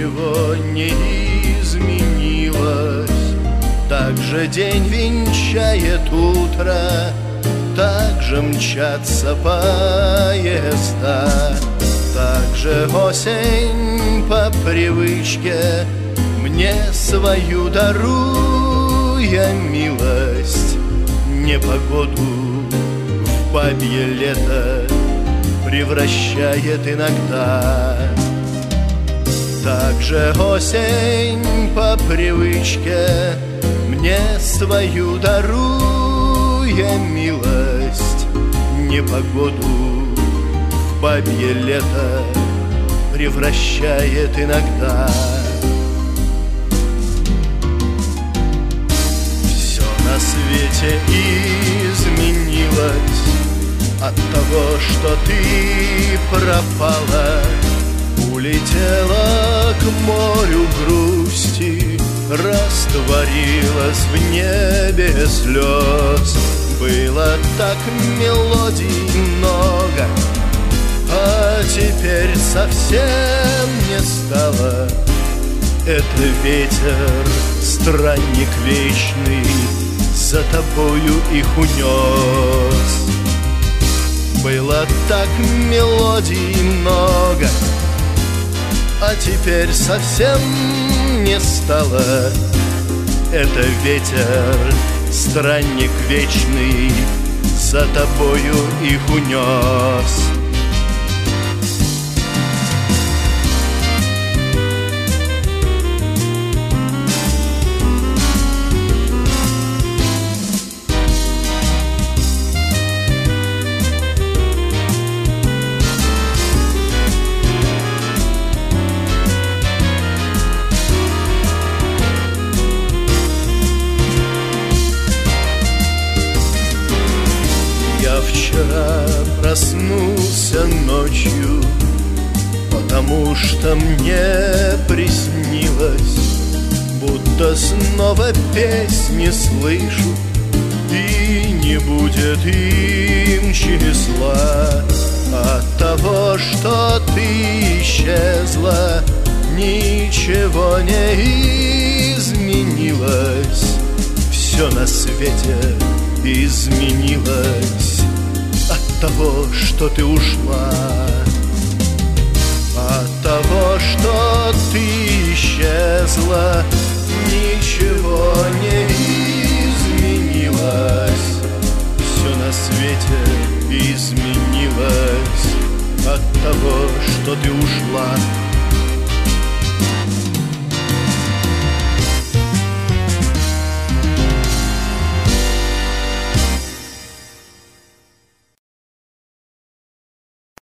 ничего не изменилось. Так же день венчает утро, так же мчатся поезда, так же осень по привычке мне свою даруя милость. Непогоду в бабье лето превращает иногда. Так же осень по привычке мне свою даруя милость. Непогоду в бабье лето превращает иногда. Все на свете изменилось от того, что ты пропала. Улетела к морю грусти, растворилась в небе слез. Было так мелодий много, а теперь совсем не стало. Это ветер, странник вечный, за тобою их унес. Было так мелодий много, а теперь совсем не стало. Это ветер, странник вечный, за тобою их унес. Вчера проснулся ночью, потому что мне приснилось, будто снова песни слышу, и не будет им числа. От того, что ты исчезла, ничего не изменилось. Все на свете изменилось от того, что ты ушла. От того, что ты исчезла, ничего не изменилось. Все на свете изменилось от того, что ты ушла.